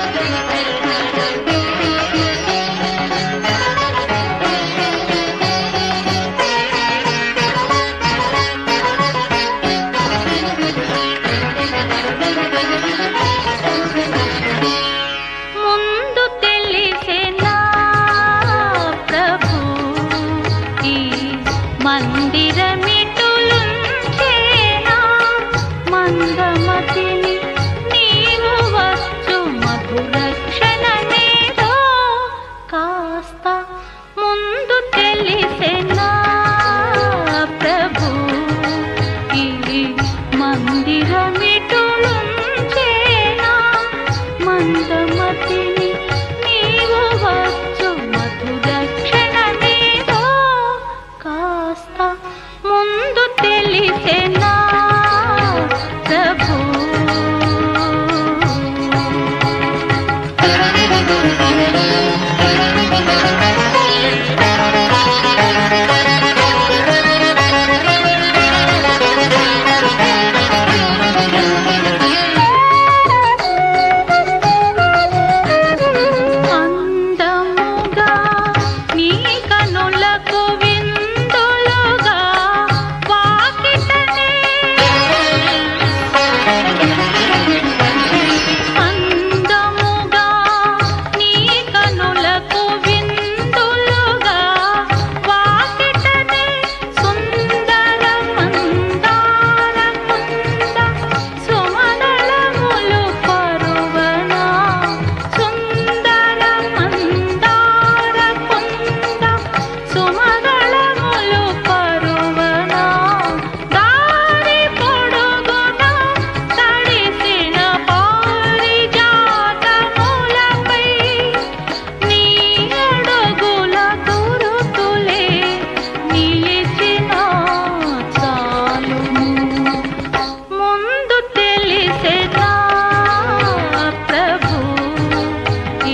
మందిరమిటులుంచేనా మందమతిని నీవు వచ్చు మధురక్షణనేదో కాస్త ముందు తెలిసెనా ప్రభు ఈ మందిరమిటులుంచేనా మందమతిని నీవు వచ్చు మధురక్షణనేదో కాస్త ముందు తెలిసెనా ప్రభు అందముగా నీ కనులకు విందులుగా వాకిటనే అందముగా నీ కనులకు విందులుగా వాకిటనే సుందర మందార కుంద సుమదళములు పరువనా సుందర మందార కుంద సుమదళములు పరువనా దారి పొడుగున తడిసిన పారిజాతములపై నీ అడుగుల గురుతులే నిలిచినా చాలును ముందు తెలిసెనా ప్రభు ఈ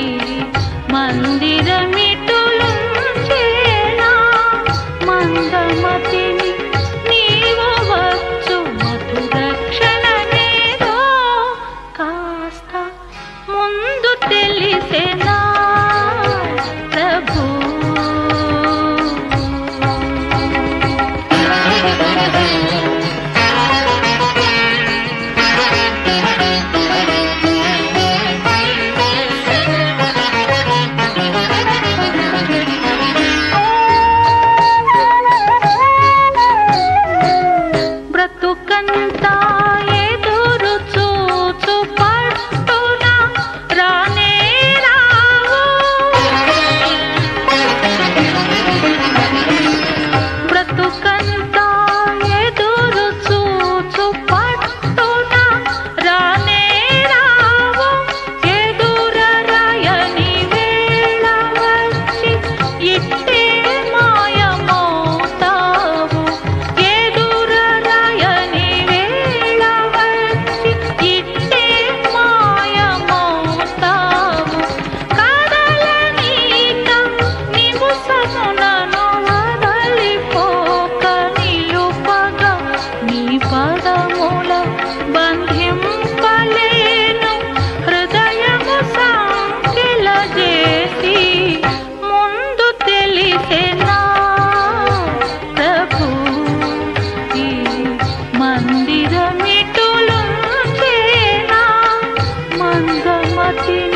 మందిరమిటులుంచేనా మందమతిని నీవు వచ్చు మధురక్షణనేదో కాస్త ముందు తెలిసెనా ప్రభు బ్రతుకంతా ఎదురు చూచు పట్టున రానే రావు బ్రతుకంతా ఎదురు చూచు పట్టున రానే రావు ఎదురరాయని వేళ వచ్చి ఇట్టే మాయమవుతావు ఎదురరాయని వేళ వచ్చి ఇట్టే మాయమవుతావు కదలనీక నిముసమునను వదలిపోక నిలుపగా నీ పదముల బంధింపలేను హృదయము సంకెలజేసి ముందు తెలిసెనా ప్రభు ఈ మందిరమిటులుంచేనా మందమతిని